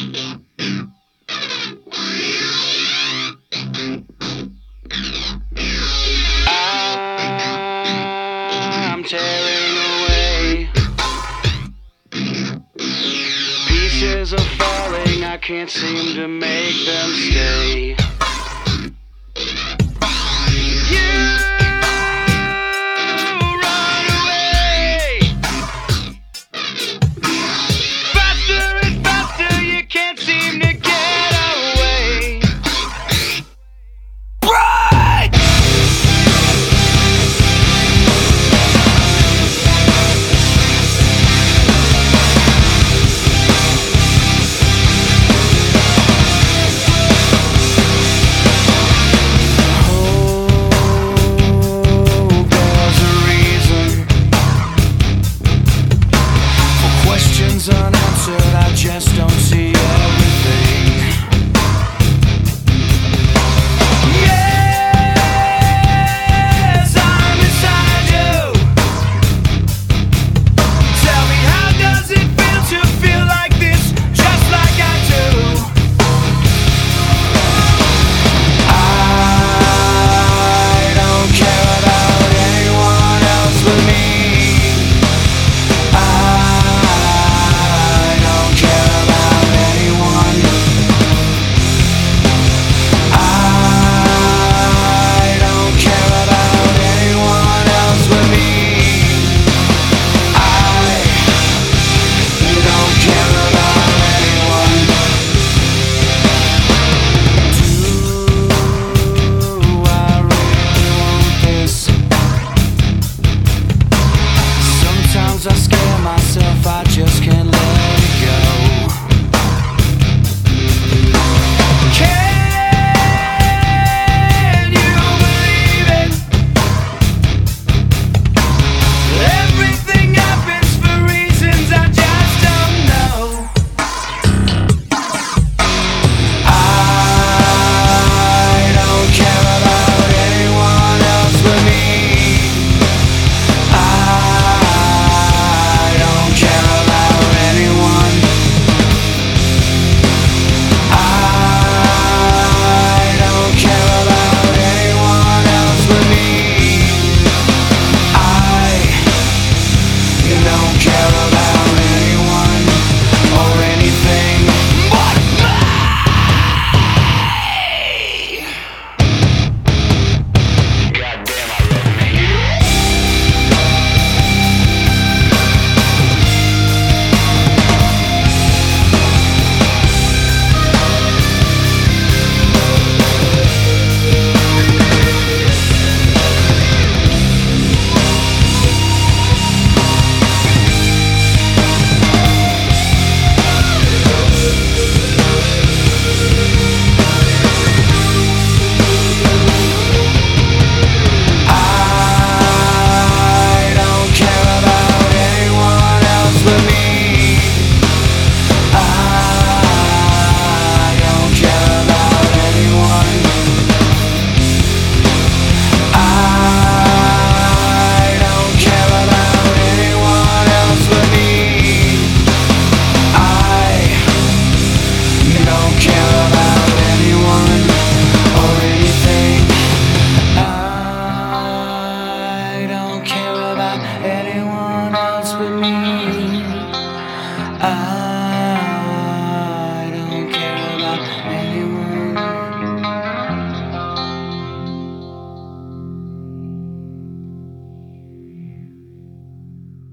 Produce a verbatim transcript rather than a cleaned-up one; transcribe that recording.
I'm tearing away. Pieces are falling, I can't seem to make them stay. Unanswered, I just don't see everything. Yes, I'm inside you. Tell me, how does it feel to feel like this, just like I do? I don't care about anyone else but me. I I scare myself, I just can't let it go. Can you believe it? Everything happens for reasons I just don't know. I don't care about anyone else but me. I anyone else but me. I